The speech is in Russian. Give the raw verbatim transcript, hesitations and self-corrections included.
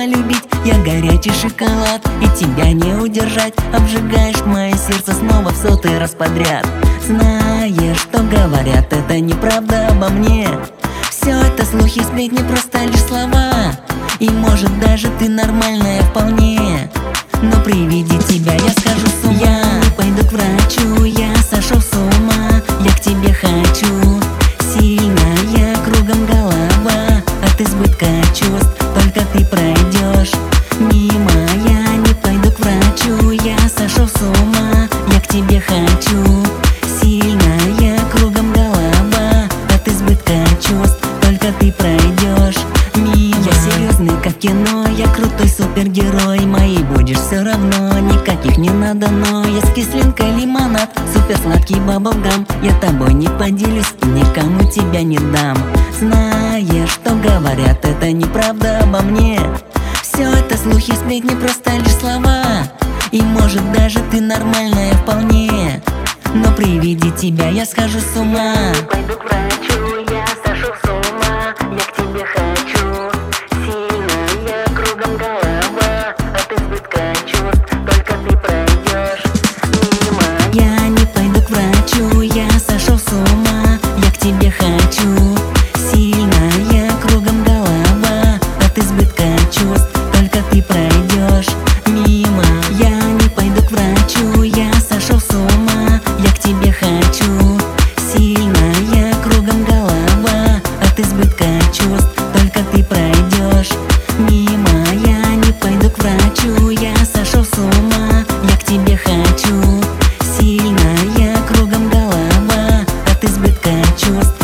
любить. Я горячий шоколад, и тебя не удержать. Обжигаешь мое сердце снова в сотый раз подряд. Знаешь, что говорят, это неправда обо мне. Все это слухи, сплетни, просто лишь слова. И может даже ты нормальная вполне, но при виде тебя я схожу с ума. Я пойду к врачу, я сошел с ума. Я к тебе хочу, сильная, кругом голова от избытка чувств. Только ты пройдешь мимо, я не пойду к врачу. Я сошел с ума, я к тебе хочу, сильная, кругом голова от избытка чувств. Только ты пройдешь мимо. Я серьезный, как кино, я крутой супергерой. Моей будешь все равно, никаких не надо, но я с кислинкой лимонад, супер сладкий баблгам. Я тобой не поделюсь и никому тебя не дам. Знаешь, что говорят, это неправда обо мне. Все это слухи, сплетни, просто лишь слова. И может даже ты нормальная вполне, но при виде тебя я схожу с ума. Пойду к врачу, я сошел с ума. Я к тебе хочу, сильная, кругом голова от избытка чувств. Только ты пройдешь мимо. Я не пойду к врачу, я сошел с ума. Я к тебе хочу, сильная, кругом голова от избытка чувств. Только ты пройдешь мимо. Я не пойду к врачу, я сошел с ума. Я к тебе хочу, сильная, кругом голова от избытка чувств. Только ты пройдешь мимо. Я не пойду к врачу, я сошел с ума. Я к тебе хочу, сильная, кругом голова от избытка чувств.